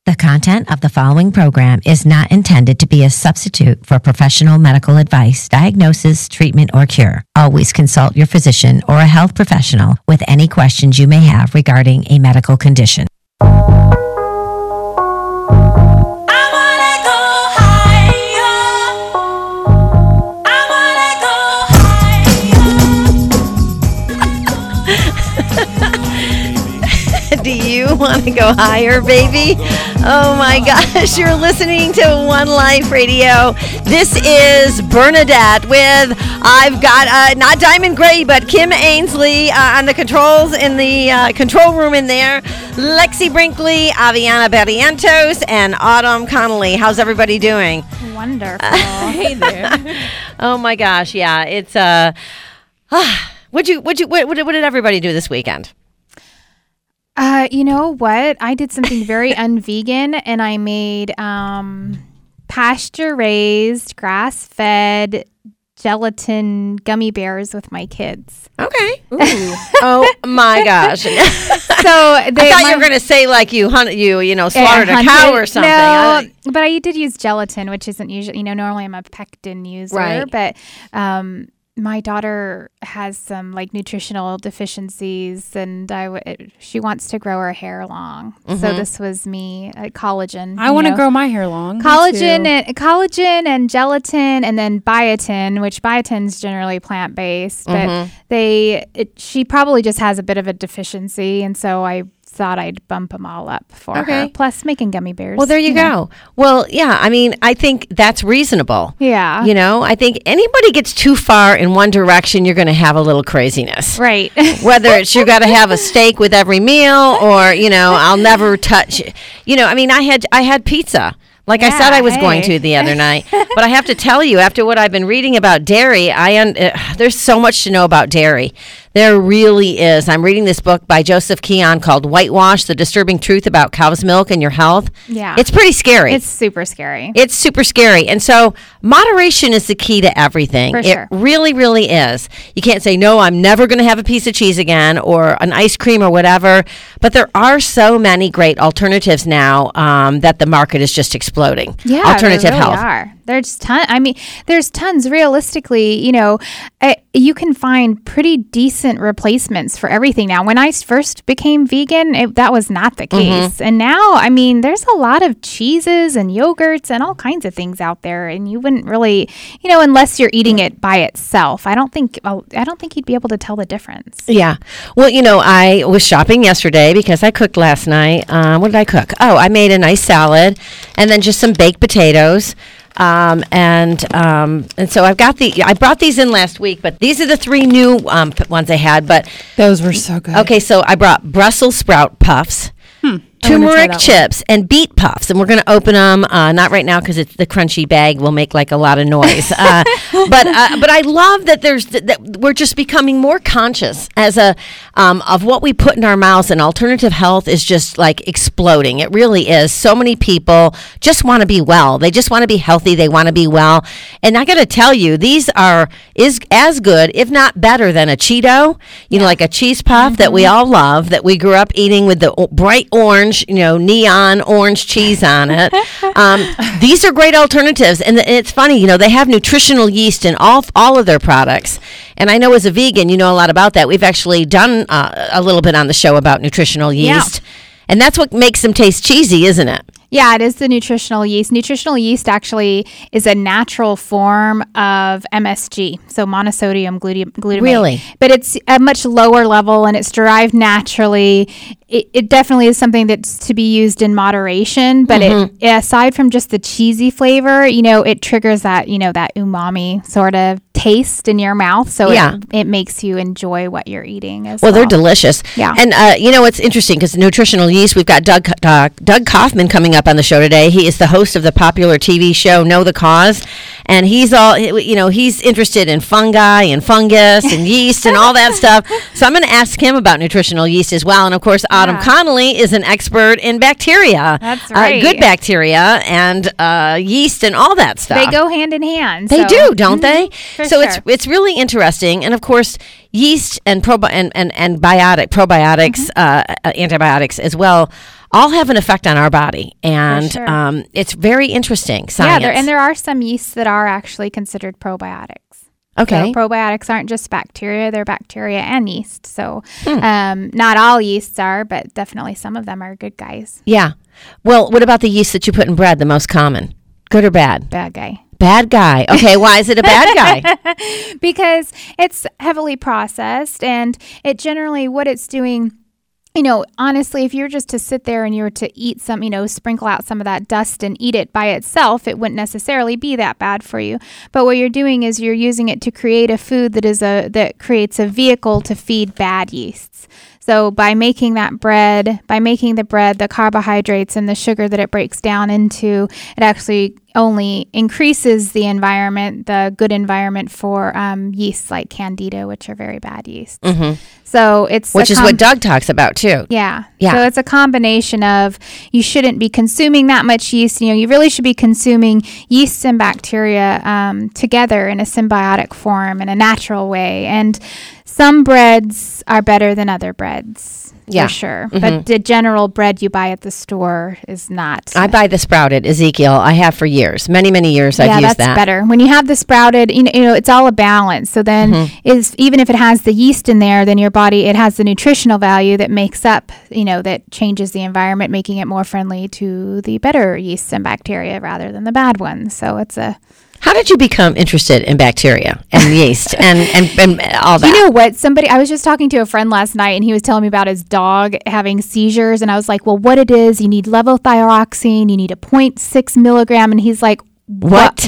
The content of the following program is not intended to be a substitute for professional medical advice, diagnosis, treatment, or cure. Always consult your physician or a health professional with any questions you may have regarding a medical condition. Do you want to go higher, baby? Oh my gosh, you're listening to One Life Radio. This is Bernadette with, I've got, not Diamond Gray, but Kim Ainsley on the controls in the control room in there. Lexi Brinkley, Aviana Barrientos, and Autumn Connolly. How's everybody doing? Wonderful. Hey there. Oh my gosh, yeah, it's, what did everybody do this weekend? You know what? I did something very un-vegan, and I made pasture-raised, grass-fed gelatin gummy bears with my kids. Okay. Ooh. Oh my gosh. So I thought you were going to say like you slaughtered a cow or something. No, but I did use gelatin, which isn't usually, normally I'm a pectin user, right. But my daughter has some like nutritional deficiencies, and she wants to grow her hair long. Mm-hmm. So this was me, collagen. I want to grow my hair long. Collagen and gelatin, and then biotin, which biotin is generally plant based, but she probably just has a bit of a deficiency, and so I thought I'd bump them all up for her. Plus making gummy bears. Well, there you go. Well, yeah, I mean, I think that's reasonable. Yeah. I think anybody gets too far in one direction, you're going to have a little craziness. Right. Whether it's you got to have a steak with every meal or, I'll never touch, I mean, I had pizza. Like I said I was going to the other night. But I have to tell you, after what I've been reading about dairy, there's so much to know about dairy. There really is. I'm reading this book by Joseph Keon called Whitewash, The Disturbing Truth About Cow's Milk and Your Health. Yeah. It's pretty scary. It's super scary. It's super scary. And so moderation is the key to everything. For sure. It really, really is. You can't say, no, I'm never going to have a piece of cheese again or an ice cream or whatever. But there are so many great alternatives now that the market is just exploding. Yeah, alternative there really health. Are. There's tons. I mean, there's tons. Realistically, you can find pretty decent replacements for everything now. When I first became vegan, that was not the case. And now, I mean, there's a lot of cheeses and yogurts and all kinds of things out there, and you wouldn't really, unless you're eating it by itself. I don't think you'd be able to tell the difference. Yeah. Well, I was shopping yesterday because I cooked last night. What did I cook? Oh, I made a nice salad and then just some baked potatoes. And so I brought these in last week, but these are the three new ones I had. But those were so good. Okay, so I brought Brussels sprout puffs, turmeric chips, and beet puffs, and we're going to open them. Not right now because it's the crunchy bag will make like a lot of noise. But I love that that we're just becoming more conscious of what we put in our mouths, and alternative health is just like exploding. It really is. So many people just want to be well. They just want to be healthy. They want to be well. And I got to tell you, these is as good, if not better, than a Cheeto. Like a cheese puff that we all love, that we grew up eating with the bright orange, neon orange cheese on it. These are great alternatives. And it's funny, they have nutritional yeast in all of their products. And I know as a vegan, you know a lot about that. We've actually done a little bit on the show about nutritional yeast. Yeah. And that's what makes them taste cheesy, isn't it? Yeah, it is the nutritional yeast. Nutritional yeast actually is a natural form of MSG, so monosodium glutamate. Really? But it's a much lower level, and it's derived naturally. It definitely is something that's to be used in moderation, but aside from just the cheesy flavor, it triggers that, that umami sort of taste in your mouth. So it makes you enjoy what you're eating as well. Well, they're delicious. Yeah. And, it's interesting because nutritional yeast, we've got Doug Kaufman coming up on the show today. He is the host of the popular TV show Know the Cause. And he's he's interested in fungi and fungus and yeast and all that stuff. So I'm going to ask him about nutritional yeast as well. And of course, Autumn Connolly is an expert in bacteria. That's right. Good bacteria and yeast and all that stuff. They go hand in hand. They do, don't they? So it's really interesting. And of course, yeast and probiotics, antibiotics as well, all have an effect on our body. And sure. It's very interesting science. Yeah, and there are some yeasts that are actually considered probiotics. Okay. So probiotics aren't just bacteria, they're bacteria and yeast. So not all yeasts are, but definitely some of them are good guys. Yeah. Well, what about the yeast that you put in bread, the most common? Good or bad? Bad guy. Bad guy. Okay, why is it a bad guy? Because it's heavily processed, and it generally, what it's doing, honestly, if you were just to sit there and you were to eat some, sprinkle out some of that dust and eat it by itself, it wouldn't necessarily be that bad for you. But what you're doing is you're using it to create a food that creates a vehicle to feed bad yeasts. So by making the bread, the carbohydrates and the sugar that it breaks down into, it actually only increases the environment, the good environment for yeasts like Candida, which are very bad yeasts. Mm-hmm. So it's which is what Doug talks about too. Yeah. Yeah. So it's a combination of, you shouldn't be consuming that much yeast. You really should be consuming yeast and bacteria together in a symbiotic form in a natural way. And some breads are better than other breads, for sure. Mm-hmm. But the general bread you buy at the store is not. I buy the sprouted Ezekiel. I have for years, many years. I've used that. Yeah, that's better. When you have the sprouted, it's all a balance. So then, even if it has the yeast in there, then your body, it has the nutritional value that makes up, that changes the environment, making it more friendly to the better yeasts and bacteria rather than the bad ones. So it's a. How did you become interested in bacteria and yeast and all that? You know what? I was just talking to a friend last night, and he was telling me about his dog having seizures. And I was like, well, what it is, you need levothyroxine, you need a 0.6 milligram. And he's like, what?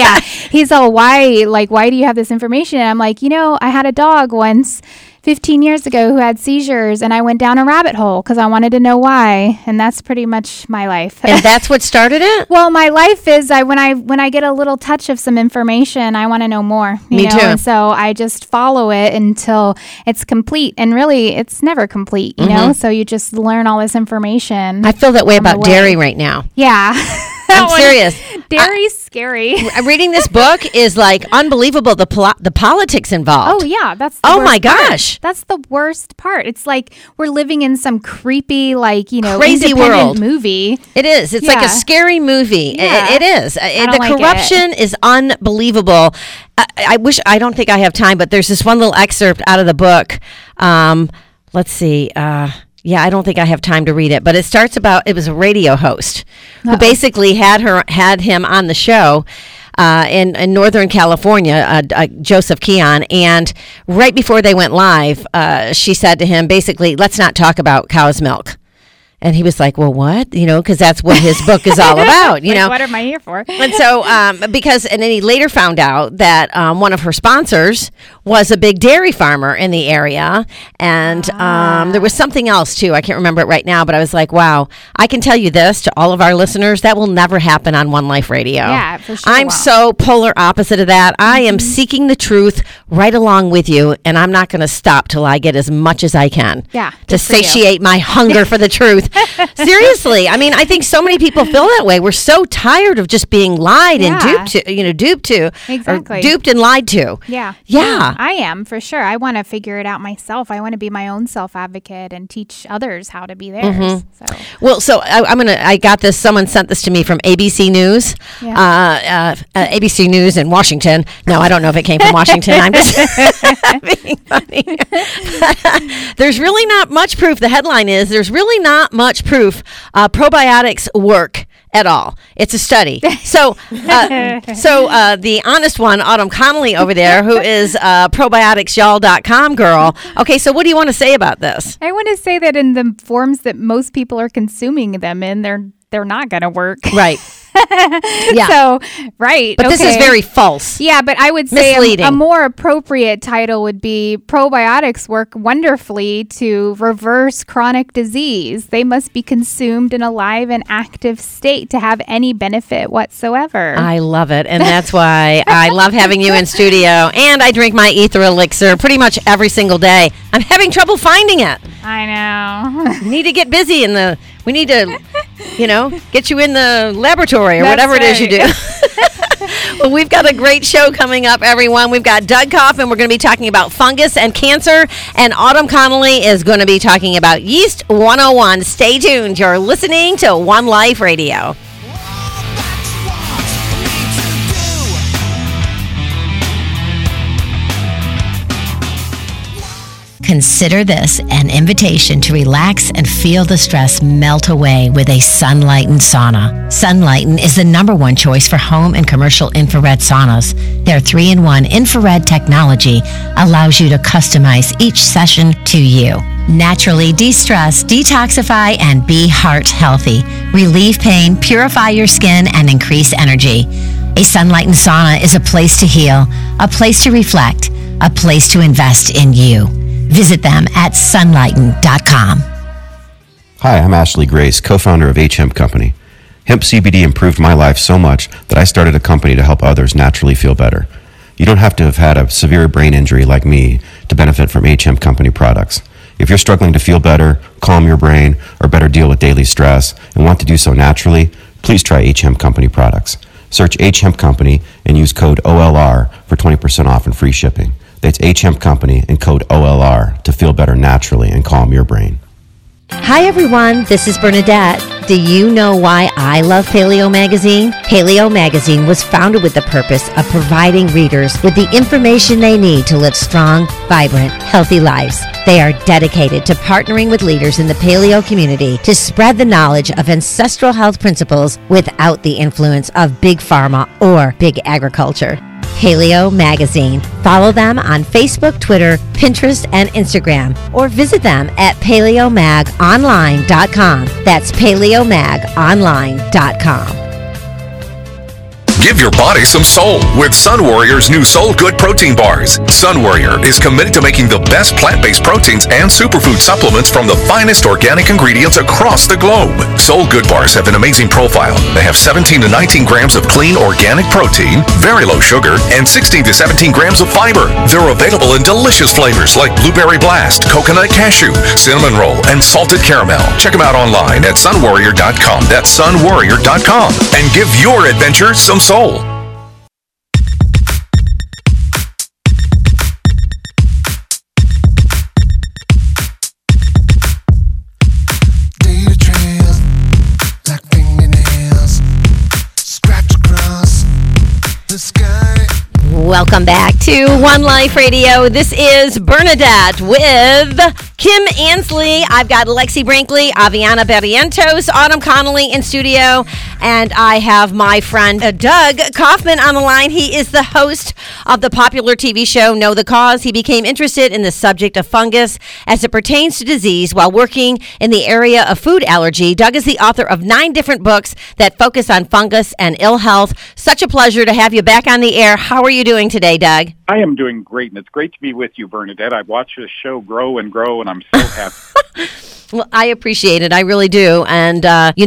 He's all, why do you have this information? And I'm like, I had a dog once 15 years ago who had seizures, and I went down a rabbit hole because I wanted to know why. And that's pretty much my life. And that's what started it? Well, my life is when I get a little touch of some information, I want to know more. Me too. And so I just follow it until it's complete. And really, it's never complete, you know? So you just learn all this information. I feel that way about dairy right now. Yeah. I'm serious. Dairy's scary. Reading this book is like unbelievable. The politics involved. Oh yeah, that's the oh worst my part. gosh, that's the worst part. It's like we're living in some creepy, crazy independent world movie. It is. It's like a scary movie. Yeah. It is. The corruption is unbelievable. I don't think I have time, but there's this one little excerpt out of the book. Let's see. Yeah, I don't think I have time to read it, but it starts about, it was a radio host who basically had him on the show in Northern California, Joseph Keon, and right before they went live, she said to him, basically, let's not talk about cow's milk. And he was like, well, what? Because that's what his book is all about, What am I here for? And so, and then he later found out that one of her sponsors was a big dairy farmer in the area. And there was something else, too. I can't remember it right now, but I was like, wow, I can tell you this to all of our listeners, that will never happen on One Life Radio. Yeah, for sure. I'm so polar opposite of that. I am seeking the truth right along with you, and I'm not going to stop till I get as much as I can to satiate my hunger for the truth. Seriously, I mean, I think so many people feel that way. We're so tired of just being lied and duped to, exactly, or duped and lied to. Yeah, I am for sure. I want to figure it out myself. I want to be my own self advocate and teach others how to be theirs. So I got this. Someone sent this to me from ABC News. ABC News in Washington. No, I don't know if it came from Washington. I'm just being funny. There's really not much proof. The headline is, there's really not much proof probiotics work at all. It's a study. So the honest one, Autumn Connolly over there, who is probioticsyall.com girl. Okay, so what do you want to say about this? I want to say that in the forms that most people are consuming them in, they're not going to work. Right. Yeah. So, right. But this is very false. Yeah, but I would say misleading. A more appropriate title would be probiotics work wonderfully to reverse chronic disease. They must be consumed in a live and active state to have any benefit whatsoever. I love it. And that's why I love having you in studio. And I drink my ether elixir pretty much every single day. I'm having trouble finding it. I know. We need to get busy we need to, get you in the laboratory or That's whatever it is you do. Well, we've got a great show coming up, everyone. We've got Doug Kaufman. We're going to be talking about fungus and cancer. And Autumn Connolly is going to be talking about Yeast 101. Stay tuned. You're listening to One Life Radio. Consider this an invitation to relax and feel the stress melt away with a Sunlighten sauna. Sunlighten is the #1 choice for home and commercial infrared saunas. Their 3-in-1 infrared technology allows you to customize each session to you. Naturally de-stress, detoxify, and be heart healthy. Relieve pain, purify your skin, and increase energy. A Sunlighten sauna is a place to heal, a place to reflect, a place to invest in you. Visit them at sunlighten.com. Hi, I'm Ashley Grace, co-founder of H-Hemp Company. Hemp CBD improved my life so much that I started a company to help others naturally feel better. You don't have to have had a severe brain injury like me to benefit from H-Hemp Company products. If you're struggling to feel better, calm your brain, or better deal with daily stress and want to do so naturally, please try H-Hemp Company products. Search H-Hemp Company and use code OLR for 20% off and free shipping. That's H-Hemp Company and code OLR to feel better naturally and calm your brain. Hi, everyone. This is Bernadette. Do you know why I love Paleo Magazine? Paleo Magazine was founded with the purpose of providing readers with the information they need to live strong, vibrant, healthy lives. They are dedicated to partnering with leaders in the paleo community to spread the knowledge of ancestral health principles without the influence of big pharma or big agriculture. Paleo Magazine. Follow them on Facebook, Twitter, Pinterest, and Instagram, or visit them at paleomagonline.com. That's paleomagonline.com. Give your body some soul with Sun Warrior's new Soul Good protein bars. Sun Warrior is committed to making the best plant-based proteins and superfood supplements from the finest organic ingredients across the globe. Soul Good bars have an amazing profile. They have 17 to 19 grams of clean organic protein, very low sugar, and 16 to 17 grams of fiber. They're available in delicious flavors like Blueberry Blast, Coconut Cashew, Cinnamon Roll, and Salted Caramel. Check them out online at sunwarrior.com. That's sunwarrior.com. And give your adventure some soul. Data trails like fingernails scratch across the sky. Welcome back to One Life Radio. This is Bernadette with Kim Ansley. I've got Lexi Brinkley, Aviana Barrientos, Autumn Connolly in studio, and I have my friend Doug Kaufman on the line. He is the host of the popular TV show Know the Cause. He became interested in the subject of fungus as it pertains to disease while working in the area of food allergy. Doug is the author of 9 different books that focus on fungus and ill health. Such a pleasure to have you back on the air. How are you doing today, Doug? I am doing great, and it's great to be with you, Bernadette. I've watched this show grow and grow, and I'm so happy. Well, I appreciate it. I really do. And,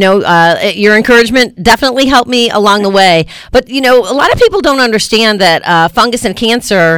your encouragement definitely helped me along the way. But, a lot of people don't understand that fungus and cancer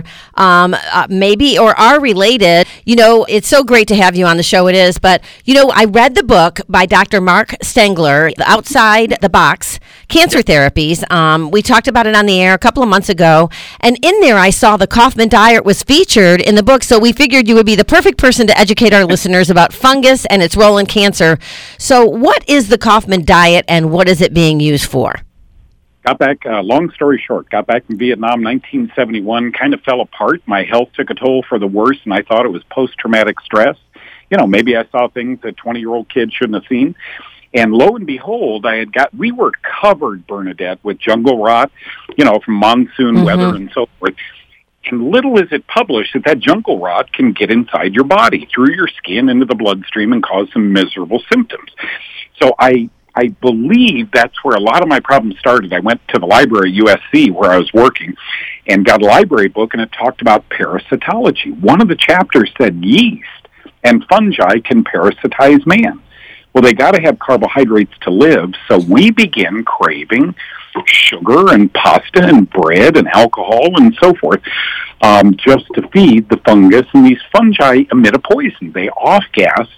maybe or are related. It's so great to have you on the show. It is. But, I read the book by Dr. Mark Stengler, Outside the Box, Cancer Therapies. We talked about it on the air a couple of months ago. And in there, I saw the Kaufman diet was featured in the book. So we figured you would be the perfect person to educate our listeners about fungus and its role in cancer. So what is the Kaufman diet and what is it being used for? Got back, long story short, got back from Vietnam, 1971, kind of fell apart. My health took a toll for the worse, and I thought it was post-traumatic stress. Maybe I saw things that 20-year-old kids shouldn't have seen. And lo and behold, we were covered, Bernadette, with jungle rot, from monsoon weather and so forth. And little is it published that jungle rot can get inside your body, through your skin, into the bloodstream, and cause some miserable symptoms. So I believe that's where a lot of my problems started. I went to the library, USC, where I was working, and got a library book, and it talked about parasitology. One of the chapters said yeast and fungi can parasitize man. Well, they got to have carbohydrates to live, so we begin craving sugar and pasta and bread and alcohol and so forth, just to feed the fungus. And these fungi emit a poison. They off-gas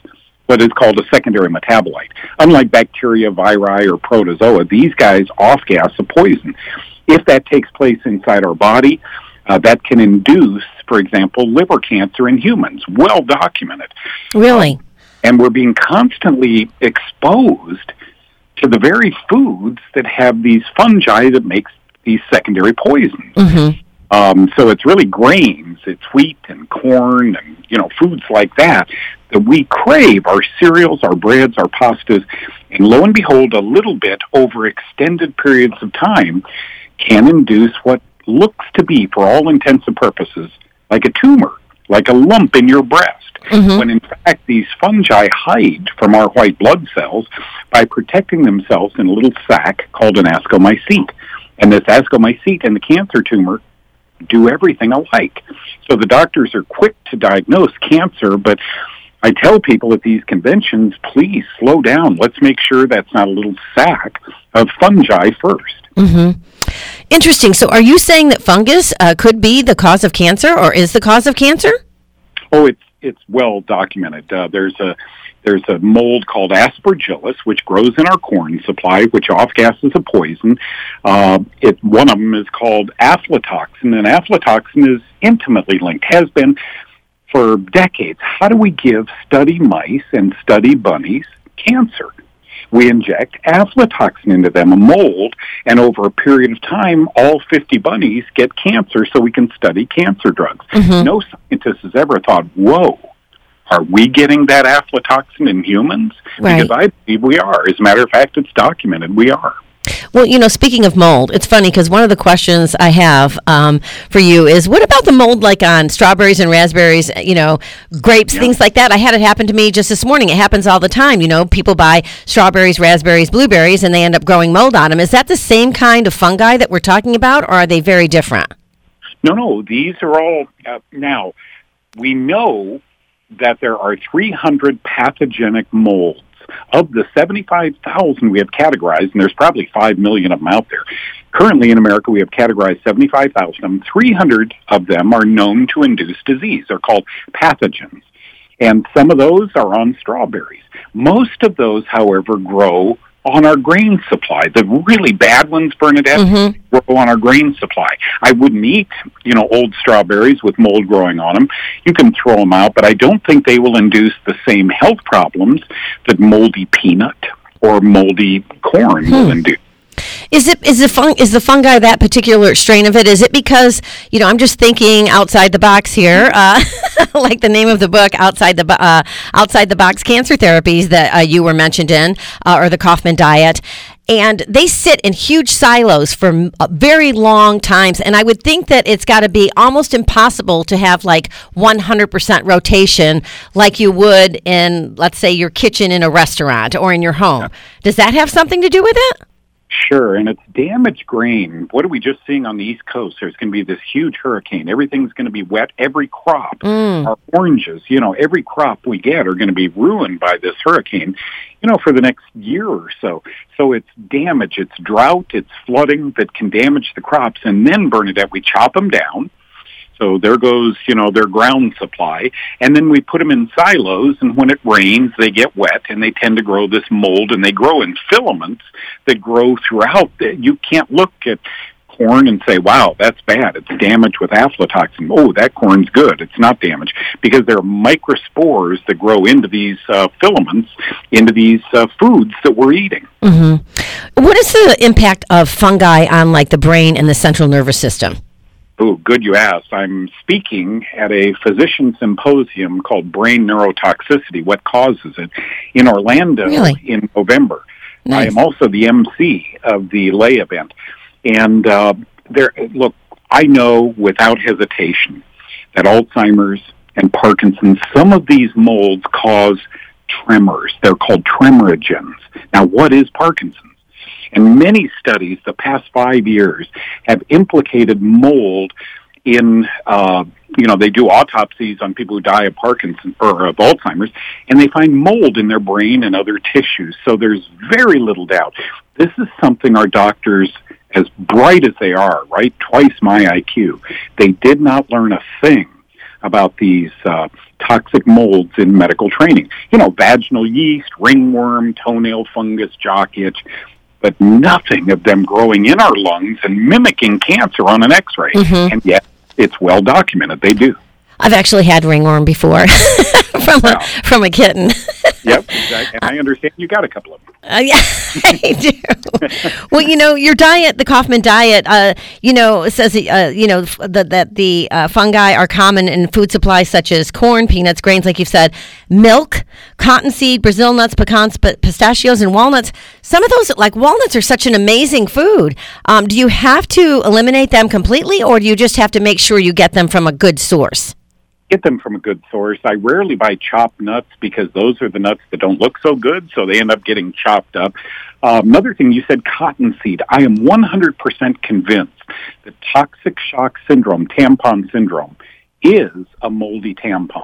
what is called a secondary metabolite. Unlike bacteria, viri, or protozoa, these guys off-gas a poison. If that takes place inside our body, that can induce, for example, liver cancer in humans. Well documented. Really? And we're being constantly exposed to the very foods that have these fungi that makes these secondary poisons. So it's really grains, it's wheat and corn and, foods like that we crave, our cereals, our breads, our pastas, and lo and behold, a little bit over extended periods of time can induce what looks to be, for all intents and purposes, like a tumor, like a lump in your breast, when in fact these fungi hide from our white blood cells by protecting themselves in a little sac called an ascomycete. And this ascomycete and the cancer tumor do everything alike. So the doctors are quick to diagnose cancer, but I tell people at these conventions, please slow down. Let's make sure that's not a little sack of fungi first. Interesting. So are you saying that fungus could be the cause of cancer, or is the cause of cancer? Oh, it's well documented. There's a mold called Aspergillus, which grows in our corn supply, which off-gases a poison. One of them is called aflatoxin, and aflatoxin is intimately linked, has been for decades. How do we give study mice and study bunnies cancer? We inject aflatoxin into them, a mold, and over a period of time, all 50 bunnies get cancer so we can study cancer drugs. No scientist has ever thought, whoa, are we getting that aflatoxin in humans? Right. Because I believe we are. As a matter of fact, it's documented we are. Well, speaking of mold, it's funny because one of the questions I have for you is, what about the mold like on strawberries and raspberries, grapes, things like that? I had it happen to me just this morning. It happens all the time. People buy strawberries, raspberries, blueberries, and they end up growing mold on them. Is that the same kind of fungi that we're talking about, or are they very different? No, these are all, now, we know that there are 300 pathogenic molds. Of the 75,000 we have categorized, and there's probably 5 million of them out there. Currently in America, we have categorized 75,000 of them. 300 of them are known to induce disease. They're called pathogens. And some of those are on strawberries. Most of those, however, grow on our grain supply. The really bad ones, Bernadette, grow on our grain supply. I wouldn't eat, old strawberries with mold growing on them. You can throw them out, but I don't think they will induce the same health problems that moldy peanut or moldy corn will induce. Is the fungi that particular strain of it? Is it because I'm just thinking outside the box here, like the name of the book, outside the box cancer therapies that you were mentioned in, or the Kaufman diet, and they sit in huge silos for very long times. And I would think that it's got to be almost impossible to have like 100% rotation, like you would in, let's say, your kitchen in a restaurant or in your home. Does that have something to do with it? Sure, and it's damaged grain. What are we just seeing on the East Coast? There's going to be this huge hurricane. Everything's going to be wet. Every crop, our oranges, every crop we get are going to be ruined by this hurricane, for the next year or so. So it's damage, it's drought, it's flooding that can damage the crops. And then, Bernadette, we chop them down. So there goes, their ground supply. And then we put them in silos, and when it rains, they get wet, and they tend to grow this mold, and they grow in filaments that grow throughout. You can't look at corn and say, wow, that's bad. It's damaged with aflatoxin. Oh, that corn's good. It's not damaged. Because there are microspores that grow into these filaments, into these foods that we're eating. What is the impact of fungi on, like, the brain and the central nervous system? Oh, good you asked. I'm speaking at a physician symposium called Brain Neurotoxicity, What Causes It, in Orlando in November. Nice. I am also the MC of the lay event. And look, I know without hesitation that Alzheimer's and Parkinson's, some of these molds cause tremors. They're called tremerogens. Now, what is Parkinson's? And many studies the past 5 years have implicated mold in, they do autopsies on people who die of Parkinson's or of Alzheimer's, and they find mold in their brain and other tissues. So there's very little doubt. This is something our doctors, as bright as they are, right, twice my IQ, they did not learn a thing about these toxic molds in medical training. Vaginal yeast, ringworm, toenail fungus, jock itch, but nothing of them growing in our lungs and mimicking cancer on an X-ray. Mm-hmm. And yet, it's well documented they do. I've actually had ringworm before from a kitten. Yep, exactly. And I understand you got a couple of them. Yeah, I do. Well, your diet, the Kaufman diet, says, that the fungi are common in food supplies such as corn, peanuts, grains, like you've said, milk, cottonseed, Brazil nuts, pecans, pistachios, and walnuts. Some of those, like walnuts, are such an amazing food. Do you have to eliminate them completely, or do you just have to make sure you get them from a good source? Get them from a good source. I rarely buy chopped nuts because those are the nuts that don't look so good, so they end up getting chopped up. Another thing, you said cottonseed. I am 100% convinced that toxic shock syndrome, tampon syndrome, is a moldy tampon.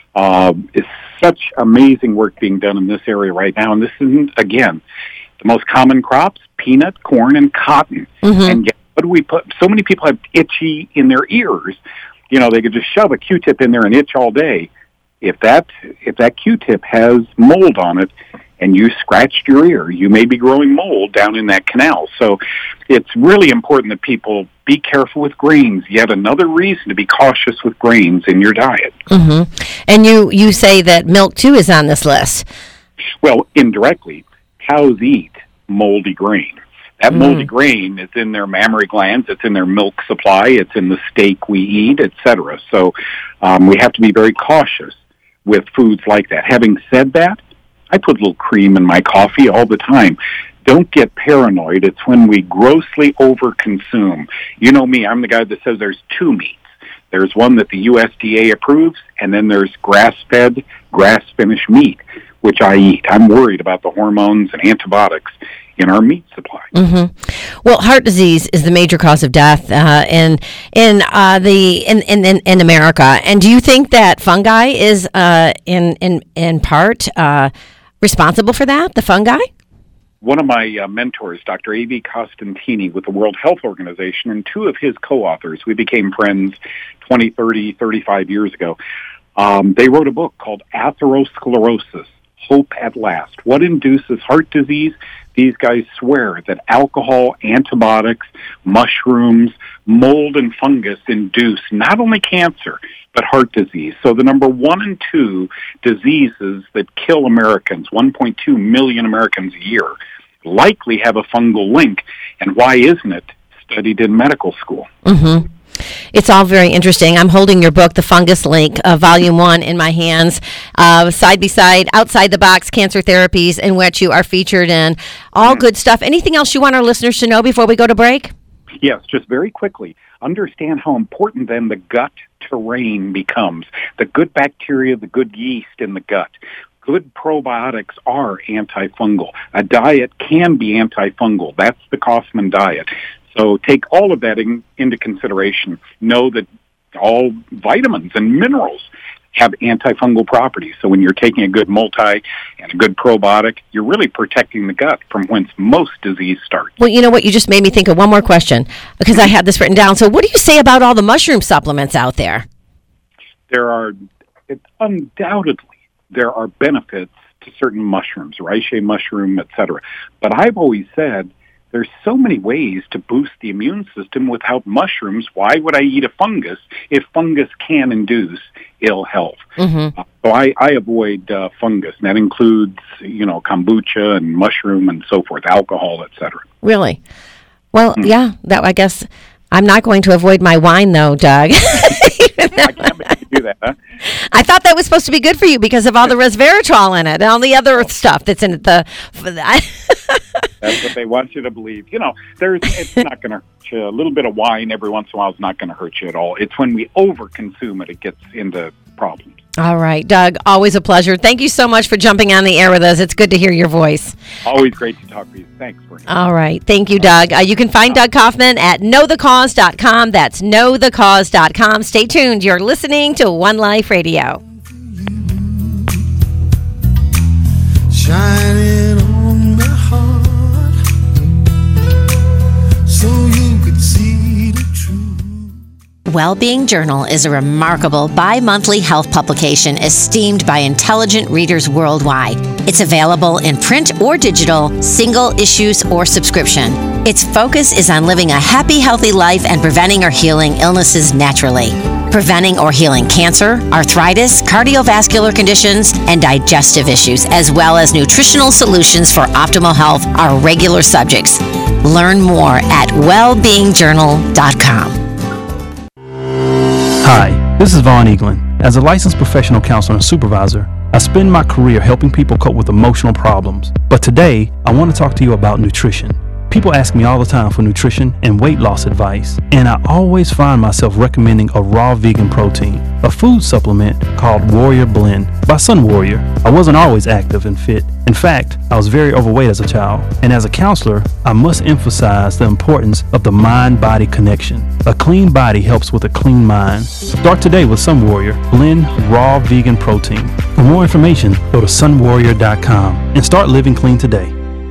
It's such amazing work being done in this area right now, and this isn't, again, the most common crops, peanut, corn, and cotton. Mm-hmm. And yet, what do we put? So many people have itchy in their ears. They could just shove a Q-tip in there and itch all day. If that Q-tip has mold on it and you scratched your ear, you may be growing mold down in that canal. So it's really important that people be careful with grains. Yet another reason to be cautious with grains in your diet. Mm-hmm. And you say that milk, too, is on this list. Well, indirectly, cows eat moldy grain. That moldy grain is in their mammary glands, it's in their milk supply, it's in the steak we eat, etc. So we have to be very cautious with foods like that. Having said that, I put a little cream in my coffee all the time. Don't get paranoid. It's when we grossly overconsume. You know me, I'm the guy that says there's two meats. There's one that the USDA approves, and then there's grass-fed, grass-finished meat, which I eat. I'm worried about the hormones and antibiotics in our meat supply. Mm-hmm. Well, heart disease is the major cause of death in America. And do you think that fungi is in part responsible for that? The fungi? One of my mentors, Dr. A.V. Costantini with the World Health Organization, and two of his co-authors, we became friends 20, 30, 35 years ago. They wrote a book called Atherosclerosis, Hope at Last. What induces heart disease? These guys swear that alcohol, antibiotics, mushrooms, mold, and fungus induce not only cancer, but heart disease. So the number 1 and 2 diseases that kill Americans, 1.2 million Americans a year, likely have a fungal link. And why isn't it studied in medical school? Mm-hmm. It's all very interesting. I'm holding your book, The Fungus Link, Volume 1, in my hands, side by side, outside the box, cancer therapies, in which you are featured in. All good stuff. Anything else you want our listeners to know before we go to break? Yes, just very quickly. Understand how important then the gut terrain becomes. The good bacteria, the good yeast in the gut. Good probiotics are antifungal. A diet can be antifungal. That's the Kaufman diet. So take all of that into consideration. Know that all vitamins and minerals have antifungal properties. So when you're taking a good multi and a good probiotic, you're really protecting the gut from whence most disease starts. Well, you know what? You just made me think of one more question because I had this written down. So what do you say about all the mushroom supplements out there? Undoubtedly, there are benefits to certain mushrooms, reishi mushroom, etc. But I've always said, there's so many ways to boost the immune system without mushrooms. Why would I eat a fungus if fungus can induce ill health? Mm-hmm. So I avoid fungus, and that includes, kombucha and mushroom and so forth, alcohol, etc. Really? Well, yeah, I guess I'm not going to avoid my wine, though, Doug. I can't make you do that, huh? I thought that was supposed to be good for you because of all the resveratrol in it and all the other stuff that's in it. That's what they want you to believe. It's not going to hurt you. A little bit of wine every once in a while is not going to hurt you at all. It's when we overconsume it gets into problems. All right, Doug, always a pleasure. Thank you so much for jumping on the air with us. It's good to hear your voice. Always great to talk to you. Thanks, Brenda. All right. Thank you, Doug. You can find Doug Kaufman at knowthecause.com. That's knowthecause.com. Stay tuned. You're listening to One Life Radio. Shining on my heart so you could see the truth. Wellbeing Journal is a remarkable bi-monthly health publication esteemed by intelligent readers worldwide. It's available in print or digital, single issues or subscription. Its focus is on living a happy, healthy life and preventing or healing illnesses naturally. Preventing or healing cancer, arthritis, cardiovascular conditions, and digestive issues, as well as nutritional solutions for optimal health are regular subjects. Learn more at wellbeingjournal.com. Hi, this is Vaughn Eaglin. As a licensed professional counselor and supervisor, I spend my career helping people cope with emotional problems. But today, I want to talk to you about nutrition. People ask me all the time for nutrition and weight loss advice, and I always find myself recommending a raw vegan protein, a food supplement called Warrior Blend by Sun Warrior. I wasn't always active and fit. In fact, I was very overweight as a child, and as a counselor, I must emphasize the importance of the mind-body connection. A clean body helps with a clean mind. Start today with Sun Warrior Blend Raw Vegan Protein. For more information, go to sunwarrior.com and start living clean today.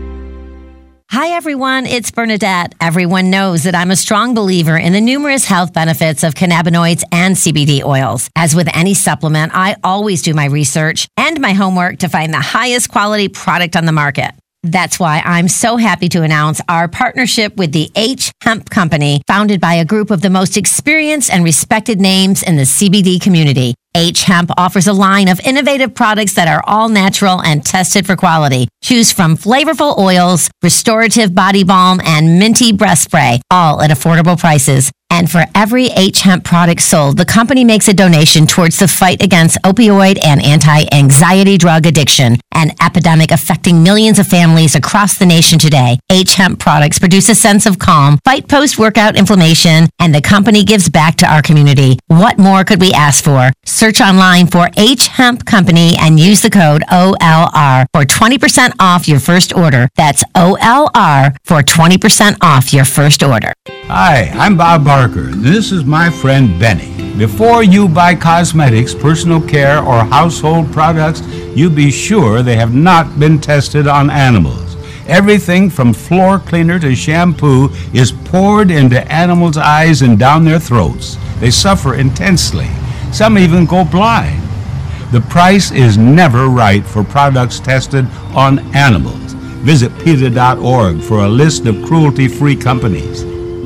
Hi, everyone. It's Bernadette. Everyone knows that I'm a strong believer in the numerous health benefits of cannabinoids and CBD oils. As with any supplement, I always do my research and my homework to find the highest quality product on the market. That's why I'm so happy to announce our partnership with the H Hemp Company, founded by a group of the most experienced and respected names in the CBD community. H Hemp offers a line of innovative products that are all natural and tested for quality. Choose from flavorful oils, restorative body balm, and minty breath spray, all at affordable prices. And for every H Hemp product sold, the company makes a donation towards the fight against opioid and anti-anxiety drug addiction, an epidemic affecting millions of families across the nation today. H Hemp products produce a sense of calm, fight post-workout inflammation, and the company gives back to our community. What more could we ask for? Search online for H Hemp Company and use the code OLR for 20% off your first order. That's OLR for 20% off your first order. Hi, I'm Bob Barker. This is my friend Benny. Before you buy cosmetics, personal care, or household products, you be sure they have not been tested on animals. Everything from floor cleaner to shampoo is poured into animals' eyes and down their throats. They suffer intensely. Some even go blind. The price is never right for products tested on animals. Visit PETA.org for a list of cruelty-free companies.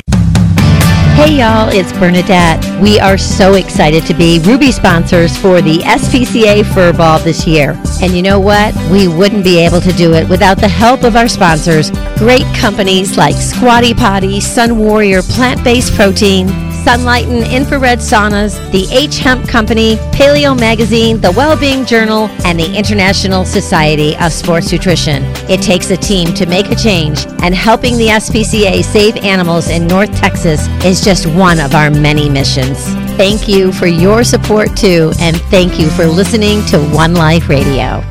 Hey y'all, it's Bernadette. We are so excited to be Ruby sponsors for the SPCA Fur Ball this year. And you know what? We wouldn't be able to do it without the help of our sponsors. Great companies like Squatty Potty, Sun Warrior Plant-Based Protein, Sunlighten Infrared Saunas, the H Hemp Company, Paleo Magazine, the Wellbeing Journal, and the International Society of Sports Nutrition. It takes a team to make a change, and helping the SPCA save animals in North Texas is just one of our many missions. Thank you for your support too, and thank you for listening to One Life Radio.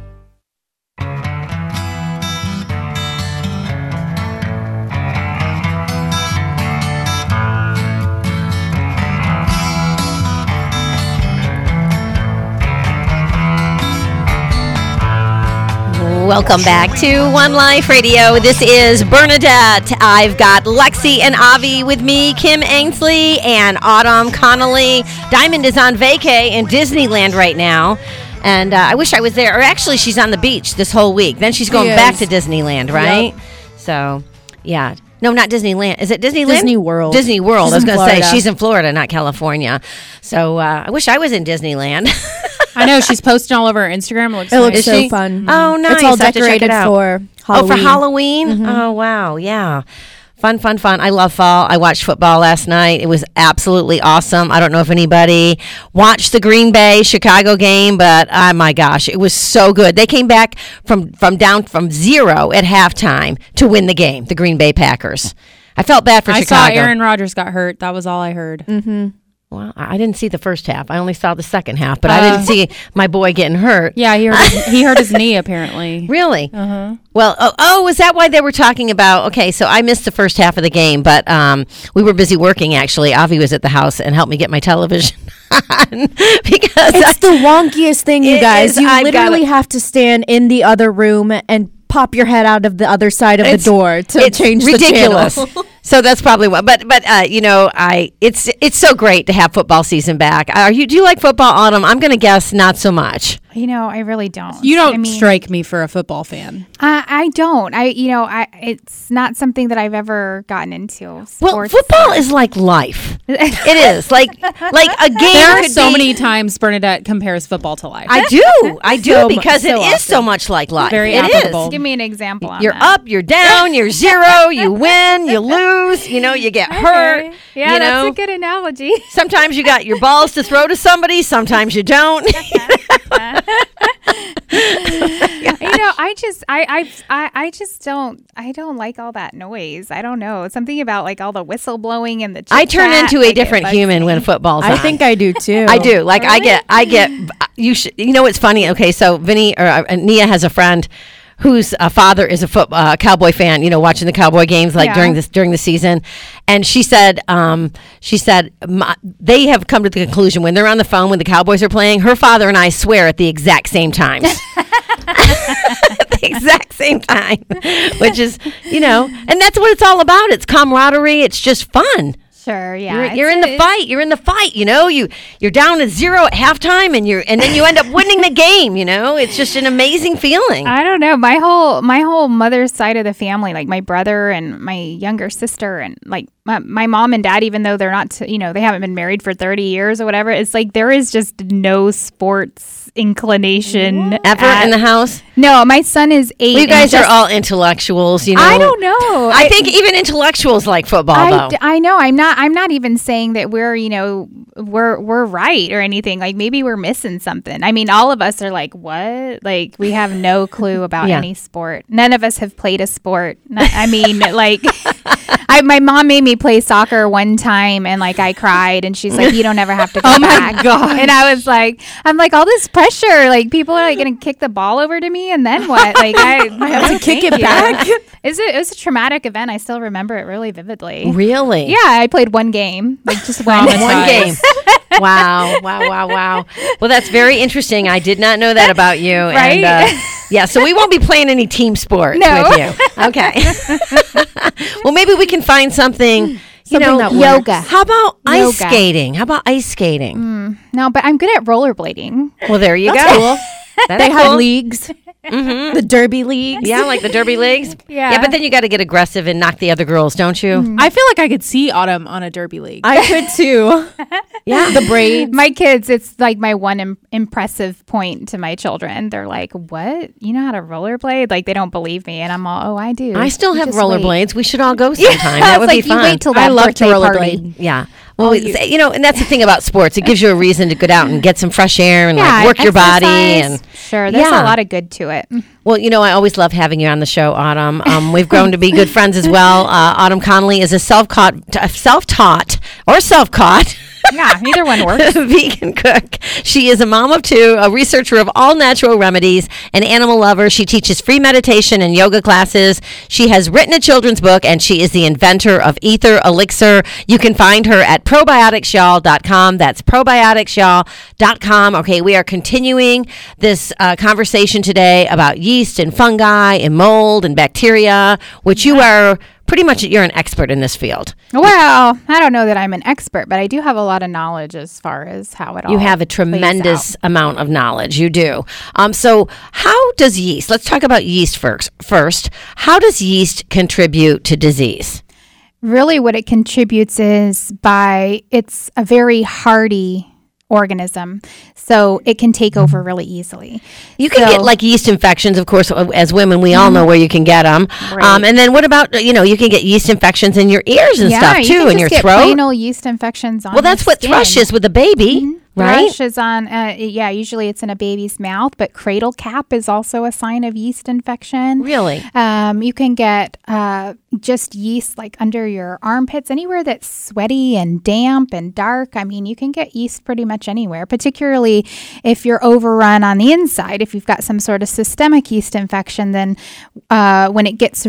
Welcome back to One Life Radio. This is Bernadette. I've got Lexi and Avi with me, Kim Ainsley and Autumn Connolly. Diamond is on vacay in Disneyland right now. And I wish I was there. Or actually, she's on the beach this whole week. Then she's going back to Disneyland, right? Yep. So, yeah. No, not Disneyland. Is it Disneyland? Disney World. Disney World. I was going to say, she's in Florida, not California. So I wish I was in Disneyland. I know. She's posting all over her Instagram. It looks so fun. Oh, nice. It's all decorated for Halloween. Oh, for Halloween? Mm-hmm. Oh, wow. Yeah. Fun. I love fall. I watched football last night. It was absolutely awesome. I don't know if anybody watched the Green Bay Chicago game, but oh my gosh, it was so good. They came back from down from 0 at halftime to win the game, the Green Bay Packers. I felt bad for Chicago. I saw Aaron Rodgers got hurt. That was all I heard. Mm-hmm. Well, I didn't see the first half. I only saw the second half, but I didn't see my boy getting hurt. Yeah, he hurt his knee, apparently. Really? Uh-huh. Well, is that why they were talking about, okay, so I missed the first half of the game, but we were busy working, actually. Avi was at the house and helped me get my television on. Because it's the wonkiest thing, you guys. You literally have to stand in the other room and pop your head out of the other side of the door to change ridiculous. the channel. So that's probably what. But it's so great to have football season back. Do you like football, Autumn? I'm going to guess not so much. I really don't. You don't strike me for a football fan. I don't. It's not something that I've ever gotten into. Well, football is like life. It is like a game. There are so many times Bernadette compares football to life. I do because it is so much like life. Very it applicable. is. Give me an example. On You're that. up, you're down, you're zero, you win, you lose. You get hurt. Yeah, that's a good analogy. Sometimes you got your balls to throw to somebody. Sometimes you don't. I just don't like all that noise. I don't know. Something about like all the whistle blowing and the I turn into a different human when football's on. I think I do too. I do. Like really? I get you know it's funny. Okay, so Vinny or Nia has a friend whose father is a Cowboy fan, watching the Cowboy games during the season. And she said they have come to the conclusion when they're on the phone when the Cowboys are playing, her father and I swear at the exact same times. At the exact same time, which is, and that's what it's all about. It's camaraderie. It's just fun. Sure, yeah. You're in the fight. You're in the fight. You're down to 0 at halftime, and then you end up winning the game. It's just an amazing feeling. I don't know. My whole mother's side of the family, like my brother and my younger sister, and like my mom and dad, even though they're not, they haven't been married for 30 years or whatever. It's like there is just no sports inclination ever in the house. No, my son is 8. Well, you guys are all intellectuals. I don't know. I think even intellectuals like football, though. I know. I'm not even saying that we're right or anything. Like maybe we're missing something. I mean, all of us are like, what? Like we have no clue about any sport. None of us have played a sport. I mean, like my mom made me play soccer one time and like I cried and she's like, you don't ever have to go back. Oh my God. And I was like, all this pressure, like people are like going to kick the ball over to me and then what? Like I have to kick it back. It was a traumatic event. I still remember it really vividly. Really? Yeah, I played one game, like just one game. Wow. Well, that's very interesting. I did not know that about you. Right? And, so we won't be playing any team sports with you. Okay. Well, maybe we can find something that yoga. How about ice skating? No, but I'm good at rollerblading. Well, there you That's go. Cool. They have leagues. Mm-hmm. The derby leagues. Yeah, like the derby leagues. Yeah, but then you got to get aggressive and knock the other girls, don't you? Mm-hmm. I feel like I could see Autumn on a derby league. I could too. Yeah. The braids. My kids, it's like my one impressive point to my children. They're like, what? You know how to rollerblade? Like they don't believe me. And I'm all, oh, I do. I still have just rollerblades. We should all go sometime. That would be fun. You wait till that I love to birthday rollerblade. party. Yeah. Well, and that's the thing about sports. It gives you a reason to get out and get some fresh air and work your body. And sure, there's a lot of good to it. Well, I always love having you on the show, Autumn. We've grown to be good friends as well. Autumn Connolly is a self-taught. Yeah, either one works. Vegan cook. She is a mom of 2, a researcher of all natural remedies, an animal lover. She teaches free meditation and yoga classes. She has written a children's book, and she is the inventor of Ether Elixir. You can find her at probioticsyall.com. That's probioticsyall.com. Okay, we are continuing this conversation today about yeast and fungi and mold and bacteria, which you are... Pretty much, you're an expert in this field. Well, I don't know that I'm an expert, but I do have a lot of knowledge as far as how it all. You have a tremendous amount of knowledge. You do. So, how does yeast? Let's talk about yeast first. How does yeast contribute to disease? Really, what it contributes is it's a very hardy organism, so it can take over really easily. You can get like yeast infections, of course. As women, we all know where you can get them. Right. And then what about you can get yeast infections in your ears and stuff too, in your throat. Plain old yeast infections on. Well, that's what thrush is with a baby. Mm-hmm. Right? Thrush is on, usually it's in a baby's mouth, but cradle cap is also a sign of yeast infection. Really? You can get just yeast like under your armpits, anywhere that's sweaty and damp and dark. I mean, you can get yeast pretty much anywhere, particularly if you're overrun on the inside. If you've got some sort of systemic yeast infection, then when it gets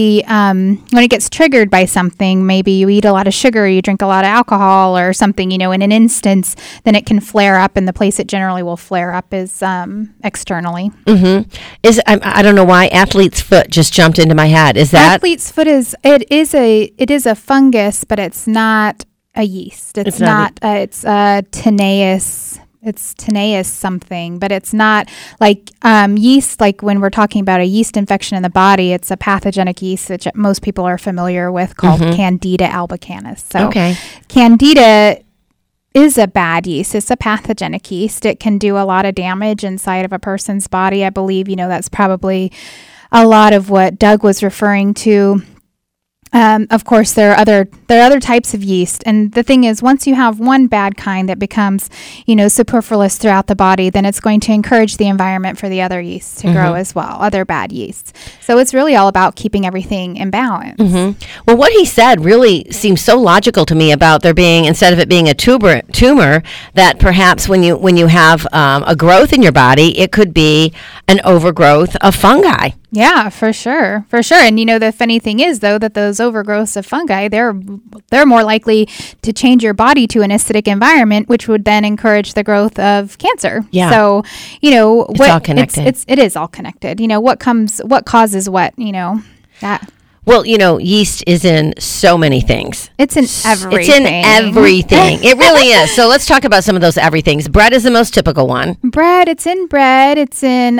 triggered by something, maybe you eat a lot of sugar, you drink a lot of alcohol or something, in an instance, then it can can flare up, and the place it generally will flare up is externally. I don't know why athlete's foot just jumped into my head. Is that Athlete's foot is a fungus, but it's not a yeast. It's not. It's Tenaeus. It's Tenaeus something, but it's not like yeast. Like when we're talking about a yeast infection in the body, it's a pathogenic yeast that most people are familiar with called Candida albicans. So Candida is a bad yeast. It's a pathogenic yeast. It can do a lot of damage inside of a person's body. I believe, that's probably a lot of what Doug was referring to. Of course, there are other types of yeast, and the thing is, once you have one bad kind that becomes, superfluous throughout the body, then it's going to encourage the environment for the other yeasts to grow as well, other bad yeasts. So it's really all about keeping everything in balance. Well, what he said really seems so logical to me about there being, instead of it being a tumor, that perhaps when you have a growth in your body, it could be an overgrowth of fungi. Yeah, for sure. And the funny thing is, though, that those overgrowths of fungi, they're more likely to change your body to an acidic environment, which would then encourage the growth of cancer. Yeah. So, it's all connected. It is all connected. What causes what, that. Well, yeast is in so many things. It's in everything. It's in everything. It really is. So let's talk about some of those everythings. Bread is the most typical one. It's in bread. It's in,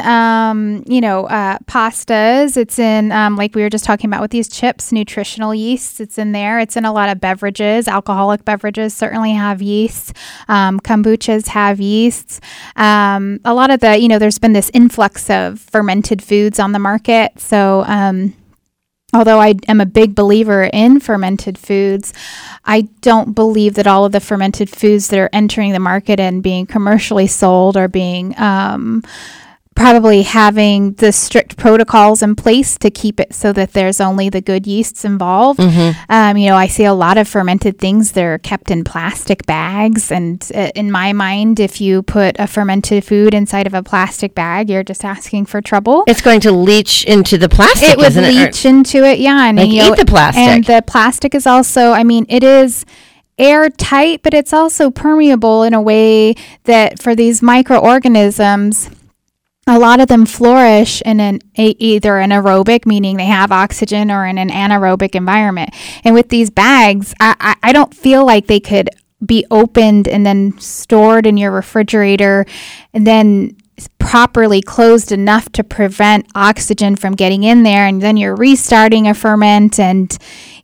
pastas. It's in, like we were just talking about with these chips, nutritional yeasts. It's in there. It's in a lot of beverages. Alcoholic beverages certainly have yeasts. Kombuchas have yeasts. A lot of the, there's been this influx of fermented foods on the market. So, although I am a big believer in fermented foods, I don't believe that all of the fermented foods that are entering the market and being commercially sold are being probably having the strict protocols in place to keep it so that there's only the good yeasts involved. I see a lot of fermented things that are kept in plastic bags. And in my mind, if you put a fermented food inside of a plastic bag, you're just asking for trouble. It's going to leach into the plastic, It would leach into it, yeah. And eat the plastic. And the plastic is also, it is airtight, but it's also permeable in a way that for these microorganisms, a lot of them flourish in either an aerobic, meaning they have oxygen, or in an anaerobic environment. And with these bags, I don't feel like they could be opened and then stored in your refrigerator and then properly closed enough to prevent oxygen from getting in there. And then you're restarting a ferment. And,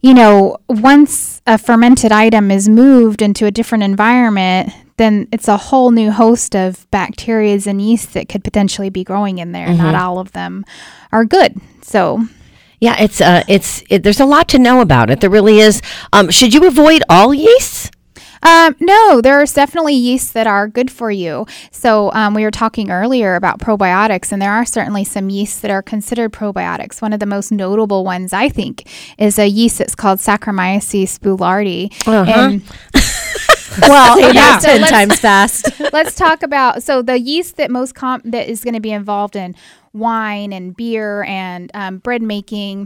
once a fermented item is moved into a different environment, then it's a whole new host of bacteria and yeast that could potentially be growing in there. Not all of them are good. So, yeah, there's a lot to know about it. There really is. Should you avoid all yeasts? No, there's definitely yeasts that are good for you. So we were talking earlier about probiotics, and there are certainly some yeasts that are considered probiotics. One of the most notable ones, I think, is a yeast that's called Saccharomyces boulardii. And well, that's 10 times fast. Let's talk about the yeast that that is going to be involved in wine and beer and bread making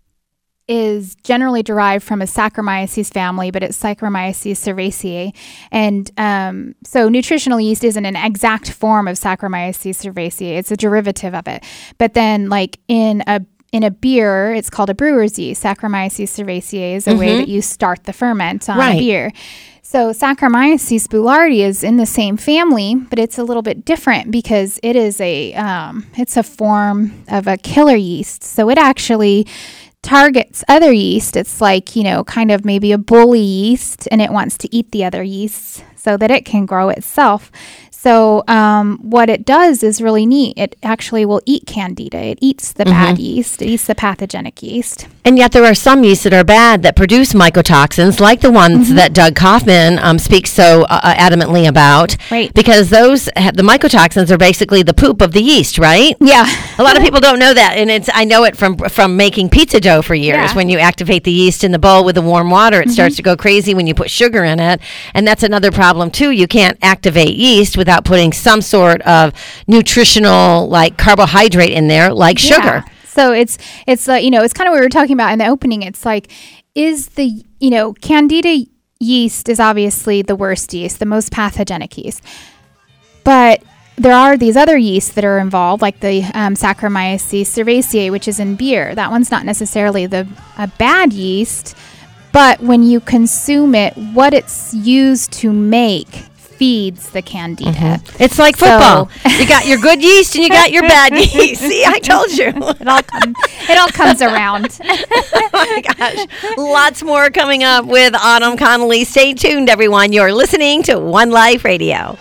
is generally derived from a Saccharomyces family, but it's Saccharomyces cerevisiae. And so nutritional yeast isn't an exact form of Saccharomyces cerevisiae. It's a derivative of it. But then like in a beer, it's called a brewer's yeast. Saccharomyces cerevisiae is a way that you start the ferment on a beer. So Saccharomyces boulardii is in the same family, but it's a little bit different because it is it's a form of a killer yeast. So it actually targets other yeast. It's like, kind of maybe a bully yeast, and it wants to eat the other yeasts so that it can grow itself. So what it does is really neat. It actually will eat candida. It eats the bad yeast. It eats the pathogenic yeast. And yet there are some yeasts that are bad that produce mycotoxins, like the ones that Doug Kaufman speaks so adamantly about. Right. Because the mycotoxins are basically the poop of the yeast, right? Yeah. A lot of people don't know that. And I know it from making pizza dough for years. Yeah. When you activate the yeast in the bowl with the warm water, it starts to go crazy when you put sugar in it. And that's another problem, too. You can't activate yeast without putting some sort of nutritional, like carbohydrate in there, like sugar. So it's like, it's kind of what we were talking about in the opening. It's like, is the, candida yeast is obviously the worst yeast, the most pathogenic yeast. But there are these other yeasts that are involved, like the Saccharomyces cerevisiae, which is in beer. That one's not necessarily a bad yeast, but when you consume it, what it's used to make feeds the candida. Mm-hmm. It's like football. You got your good yeast and you got your bad yeast. See, I told you. It all comes around. Oh my gosh. Lots more coming up with Autumn Connolly. Stay tuned, everyone. You're listening to One Life Radio.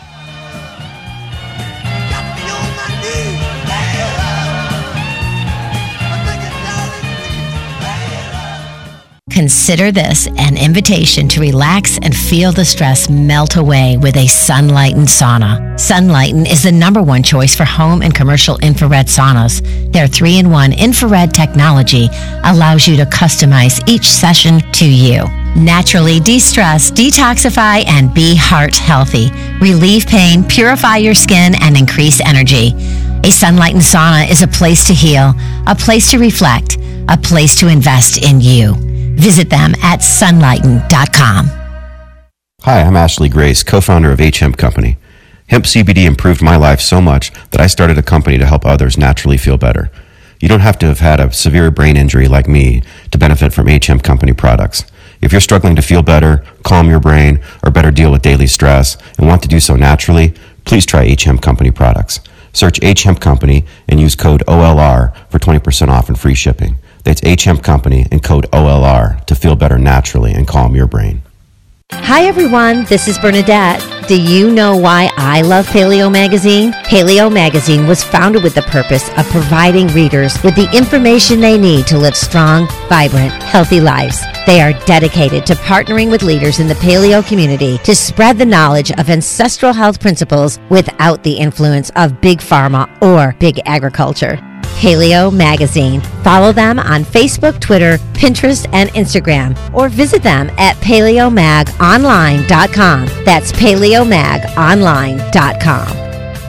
Consider this an invitation to relax and feel the stress melt away with a Sunlighten sauna. Sunlighten is the #1 choice for home and commercial infrared saunas. Their 3-in-1 infrared technology allows you to customize each session to you. Naturally de-stress, detoxify, and be heart healthy. Relieve pain, purify your skin, and increase energy. A Sunlighten sauna is a place to heal, a place to reflect, a place to invest in you. Visit them at sunlighten.com. Hi, I'm Ashley Grace, co-founder of H Hemp Company. Hemp CBD improved my life so much that I started a company to help others naturally feel better. You don't have to have had a severe brain injury like me to benefit from H Hemp Company products. If you're struggling to feel better, calm your brain, or better deal with daily stress and want to do so naturally, please try H Hemp Company products. Search H Hemp Company and use code OLR for 20% off and free shipping. That's H Hemp Company and code OLR to feel better naturally and calm your brain. Hi everyone, this is Bernadette. Do you know why I love Paleo Magazine? Paleo Magazine was founded with the purpose of providing readers with the information they need to live strong, vibrant, healthy lives. They are dedicated to partnering with leaders in the paleo community to spread the knowledge of ancestral health principles without the influence of big pharma or big agriculture. Paleo Magazine. Follow them on Facebook, Twitter, Pinterest, and Instagram, or visit them at paleomagonline.com. That's paleomagonline.com.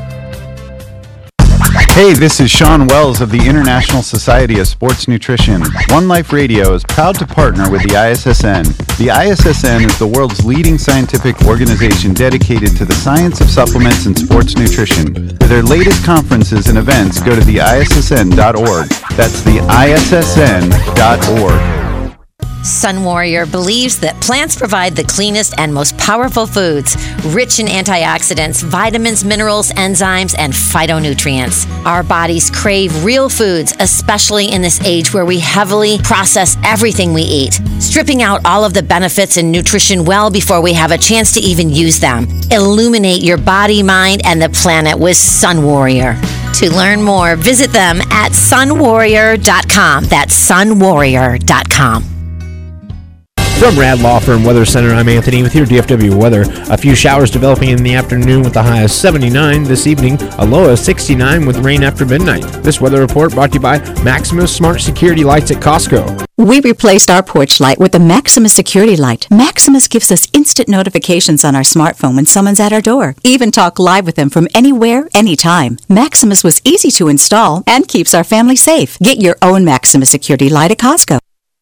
Hey, this is Sean Wells of the International Society of Sports Nutrition. One Life Radio is proud to partner with the ISSN. The ISSN is the world's leading scientific organization dedicated to the science of supplements and sports nutrition. For their latest conferences and events, go to theissn.org. That's the issn.org. Sun Warrior believes that plants provide the cleanest and most powerful foods, rich in antioxidants, vitamins, minerals, enzymes, and phytonutrients. Our bodies crave real foods, especially in this age where we heavily process everything we eat, stripping out all of the benefits and nutrition well before we have a chance to even use them. Illuminate your body, mind, and the planet with Sun Warrior. To learn more, visit them at sunwarrior.com. That's sunwarrior.com. From Rad Law Firm Weather Center, I'm Anthony with your DFW weather. A few showers developing in the afternoon with a high of 79. This evening, a low of 69 with rain after midnight. This weather report brought to you by Maximus Smart Security Lights at Costco. We replaced our porch light with the Maximus Security Light. Maximus gives us instant notifications on our smartphone when someone's at our door. Even talk live with them from anywhere, anytime. Maximus was easy to install and keeps our family safe. Get your own Maximus Security Light at Costco.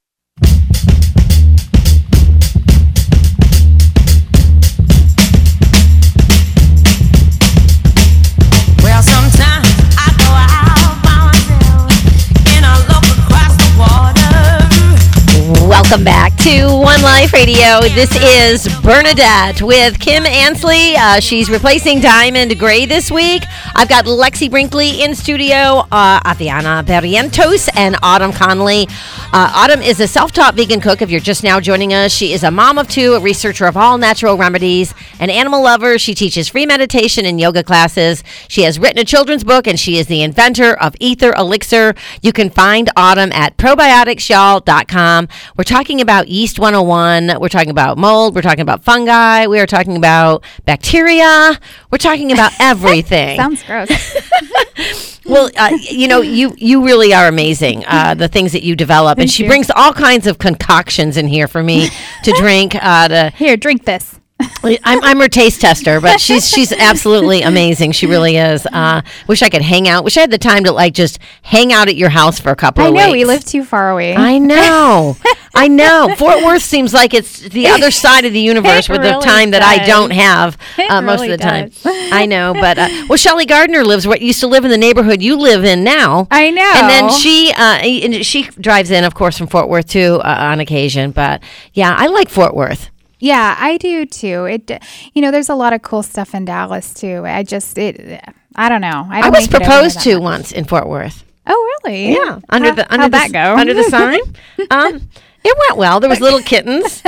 Welcome back to One Life Radio. This is Bernadette with Kim Ansley. She's replacing Diamond Gray this week. I've got Lexi Brinkley in studio, Aviana Barrientos, and Autumn Connolly. Autumn is a self-taught vegan cook. If you're just now joining us, she is a mom of two, a researcher of all natural remedies, an animal lover. She teaches free meditation and yoga classes. She has written a children's book, and she is the inventor of Ether Elixir. You can find Autumn at probioticsyall.com. We're talking about Yeast 101. We're talking about mold. We're talking about fungi. We are talking about bacteria. We're talking about everything. Sounds gross. Well, you really are amazing, the things that you develop. Thank and she you. brings all kinds of concoctions in here for me to drink. Here, drink this. I'm her taste tester, but she's absolutely amazing. She really is. Wish I could hang out. Wish I had the time to like just hang out at your house for a couple of weeks. I know we live too far away. I know. I know. Fort Worth seems like it's the other side of the universe with the time that I don't have most of the time. I know, but well, Shelley Gardner used to live in the neighborhood you live in now. I know. And then she drives in, of course, from Fort Worth too on occasion. But yeah, I like Fort Worth. Yeah, I do too. There's a lot of cool stuff in Dallas too. I don't know. I was proposed to once in Fort Worth. Oh, really? Yeah. How'd that go? Under the sign. It went well. There was little kittens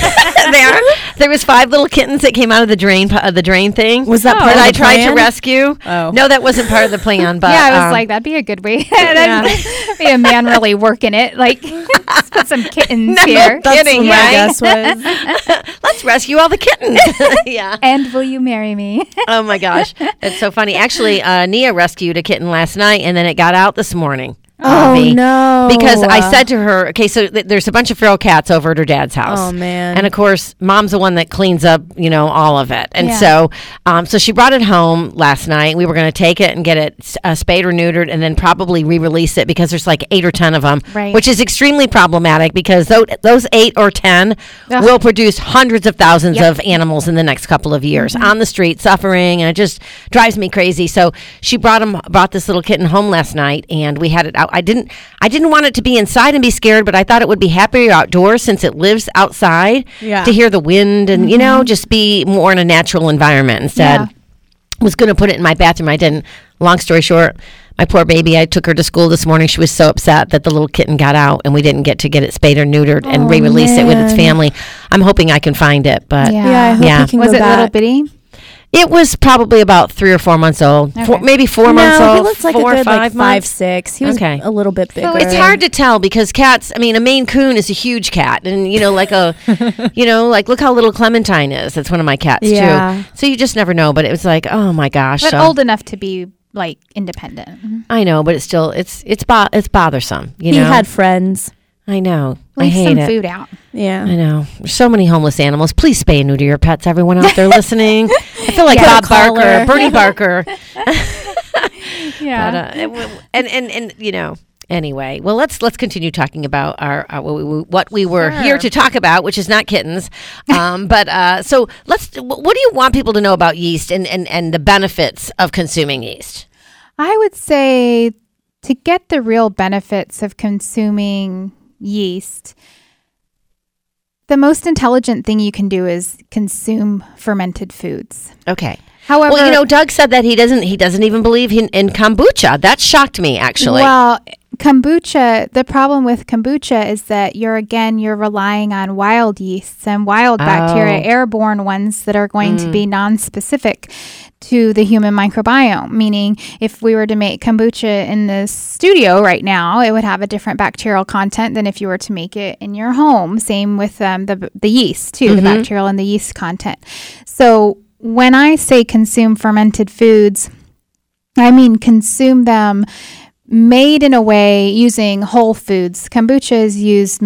there was 5 little kittens that came out of the drain thing. Was that part of the I tried plan? to rescue? Oh. No, that wasn't part of the plan. But yeah, I was like, that'd be a good way. That'd be a man really working it. Like, let's put some kittens here. That's Kidding, what my right? guess was. Let's rescue all the kittens. Yeah. And will you marry me? Oh my gosh, it's so funny. Actually, Nia rescued a kitten last night, and then it got out this morning. Oh, no. Because I said to her, okay, so there's a bunch of feral cats over at her dad's house. Oh, man. And of course, mom's the one that cleans up, all of it. And Yeah. so she brought it home last night. We were going to take it and get it spayed or neutered and then probably re-release it because there's like 8 or 10 of them, Right. which is extremely problematic because those 8 or 10 Ugh. will produce hundreds of thousands of animals in the next couple of years on the street suffering, and it just drives me crazy. So she brought this little kitten home last night, and we had it out. I didn't want it to be inside and be scared, but I thought it would be happier outdoors since it lives outside to hear the wind and just be more in a natural environment instead. Yeah. Was going to put it in my bathroom. I didn't. Long story short, my poor baby, I took her to school this morning. She was so upset that the little kitten got out and we didn't get to get it spayed or neutered and re-release it with its family. I'm hoping I can find it, but Yeah. I hope you can Was go it little back. bitty? it was probably about 3 or 4 months old. Okay. Maybe 4 months old. he looks like 4 a or good 5 months. 5-6. He was Okay. a little bit bigger. It's hard to tell because cats, a Maine Coon is a huge cat. And, like look how little Clementine is. That's one of my cats, Yeah. too. So you just never know. But it was like, oh, my gosh. But So- old enough to be like independent. I know, but it's still, it's bothersome. He had friends. I know. I Leave hate some it. food out. Yeah. I know. There's so many homeless animals. Please spay and neuter your pets, everyone out there listening. I feel like Yeah. Bob Barker, Bernie Barker. Yeah. But, anyway. Well, let's continue talking about our what we were here to talk about, which is not kittens. So what do you want people to know about yeast and the benefits of consuming yeast? I would say to get the real benefits of consuming yeast, the most intelligent thing you can do is consume fermented foods. Okay. However, Well, Doug said that he doesn't even believe in kombucha. That shocked me, actually. Well, kombucha, the problem with kombucha is that you're relying on wild yeasts and wild bacteria, airborne ones that are going to be non-specific to the human microbiome. Meaning, if we were to make kombucha in the studio right now, it would have a different bacterial content than if you were to make it in your home. Same with the yeast, too, the bacterial and the yeast content. So when I say consume fermented foods, I mean consume them made in a way using whole foods. Kombucha is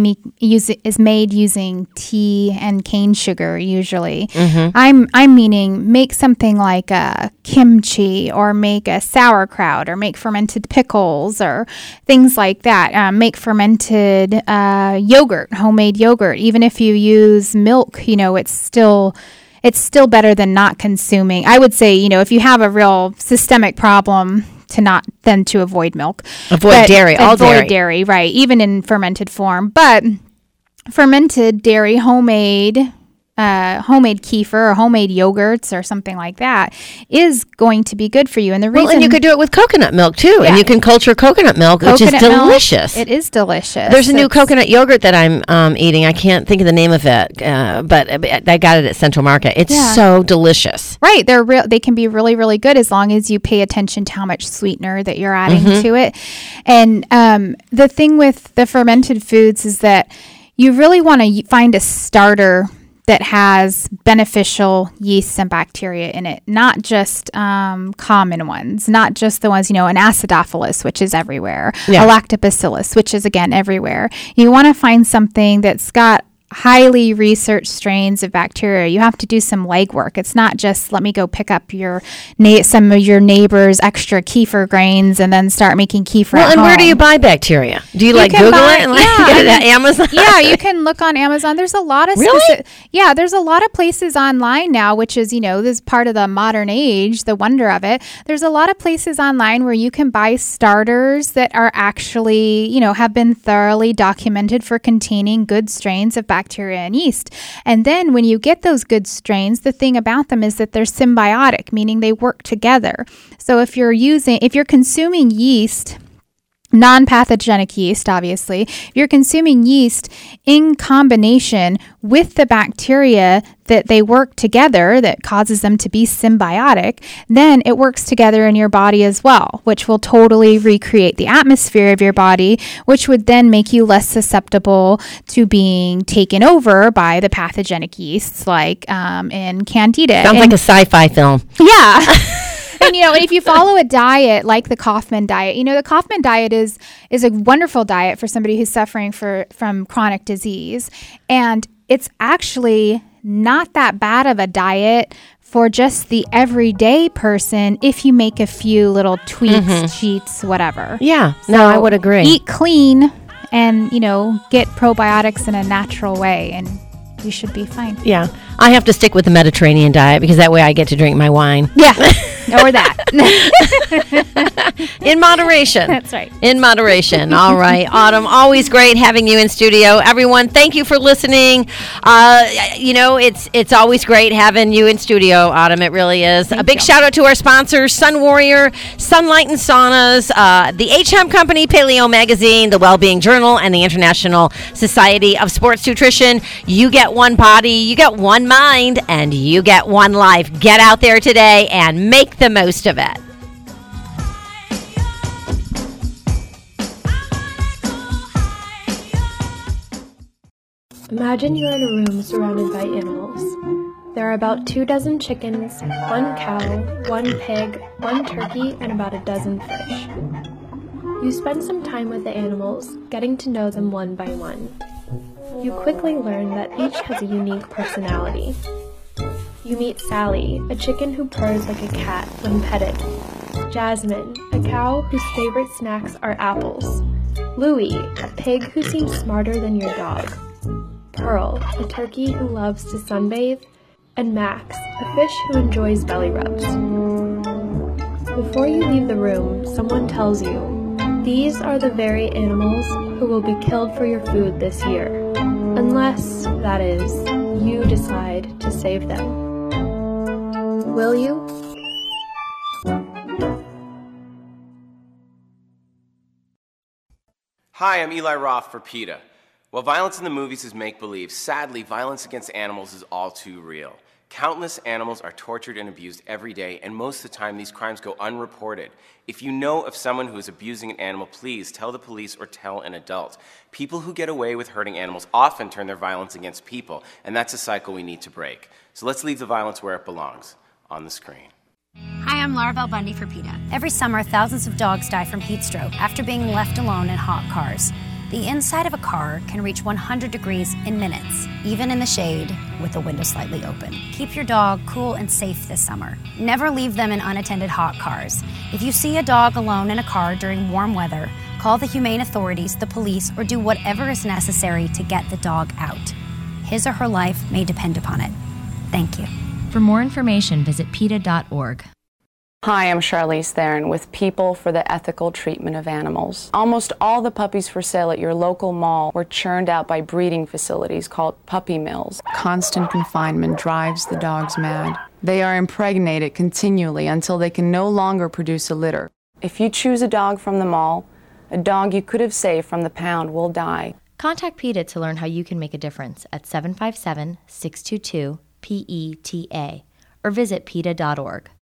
made using tea and cane sugar usually. I'm meaning make something like a kimchi or make a sauerkraut or make fermented pickles or things like that. Make fermented yogurt, homemade yogurt. Even if you use milk, it's still better than not consuming. I would say, if you have a real systemic problem, to avoid milk. Avoid dairy, all avoid dairy. dairy, right, even in fermented form. But fermented dairy, homemade kefir or homemade yogurts or something like that is going to be good for you. And the reason, and you could do it with coconut milk too, and you can culture coconut milk, which is delicious. It is delicious. There's a new coconut yogurt that I'm eating. I can't think of the name of it, but I got it at Central Market. It's so delicious. Right, they can be really, really good as long as you pay attention to how much sweetener that you're adding to it. And the thing with the fermented foods is that you really want to find a starter that has beneficial yeasts and bacteria in it, not just common ones, not just the ones, an acidophilus, which is everywhere, a lactobacillus, which is, again, everywhere. You want to find something that's got highly researched strains of bacteria. You have to do some legwork. It's not just let me go pick up some of your neighbor's extra kefir grains and then start making kefir. Well, at and home. where do you buy bacteria? Do you like Google it and get it at Amazon? Yeah, you can look on Amazon. There's a lot of there's a lot of places online now, which is, this is part of the modern age, the wonder of it. There's a lot of places online where you can buy starters that are actually, have been thoroughly documented for containing good strains of bacteria and yeast. And then when you get those good strains, the thing about them is that they're symbiotic, meaning they work together. So if you're consuming yeast, non-pathogenic yeast, obviously, if you're consuming yeast in combination with the bacteria that they work together that causes them to be symbiotic, then it works together in your body as well, which will totally recreate the atmosphere of your body, which would then make you less susceptible to being taken over by the pathogenic yeasts like in Candida. Sounds like a sci-fi film. Yeah. And, if you follow a diet like the Kaufman diet, the Kaufman diet is a wonderful diet for somebody who's suffering from chronic disease. And it's actually not that bad of a diet for just the everyday person if you make a few little tweaks, cheats, whatever. Yeah, So no, I would agree. Eat clean and, get probiotics in a natural way, and you should be fine. Yeah. I have to stick with the Mediterranean diet because that way I get to drink my wine. Yeah. Or that. In moderation. That's right. In moderation. All right. Autumn, always great having you in studio. Everyone, thank you for listening. It's always great having you in studio, Autumn. It really is. A big shout out to our sponsors, Sun Warrior, Sunlight and Saunas, the HM Company, Paleo Magazine, the Wellbeing Journal, and the International Society of Sports Nutrition. You get one body, you get one mind, and you get one life. Get out there today and make the most of it. Imagine you're in a room surrounded by animals. There are about 24 chickens, 1 cow, 1 pig, 1 turkey, and about a dozen fish. You spend some time with the animals, getting to know them one by one. You quickly learn that each has a unique personality. You meet Sally, a chicken who purrs like a cat when petted. Jasmine, a cow whose favorite snacks are apples. Louie, a pig who seems smarter than your dog. Pearl, a turkey who loves to sunbathe. And Max, a fish who enjoys belly rubs. Before you leave the room, someone tells you, these are the very animals who will be killed for your food this year. Unless, that is, you decide to save them. Will you? Hi, I'm Eli Roth for PETA. While violence in the movies is make-believe, sadly, violence against animals is all too real. Countless animals are tortured and abused every day, and most of the time these crimes go unreported. If you know of someone who is abusing an animal, please tell the police or tell an adult. People who get away with hurting animals often turn their violence against people, and that's a cycle we need to break. So let's leave the violence where it belongs, on the screen. Hi, I'm Laura Bell Bundy for PETA. Every summer, thousands of dogs die from heat stroke after being left alone in hot cars. The inside of a car can reach 100 degrees in minutes, even in the shade with the window slightly open. Keep your dog cool and safe this summer. Never leave them in unattended hot cars. If you see a dog alone in a car during warm weather, call the humane authorities, the police, or do whatever is necessary to get the dog out. His or her life may depend upon it. Thank you. For more information, visit PETA.org. Hi, I'm Charlize Theron with People for the Ethical Treatment of Animals. Almost all the puppies for sale at your local mall were churned out by breeding facilities called puppy mills. Constant confinement drives the dogs mad. They are impregnated continually until they can no longer produce a litter. If you choose a dog from the mall, a dog you could have saved from the pound will die. Contact PETA to learn how you can make a difference at 757-622-PETA or visit PETA.org.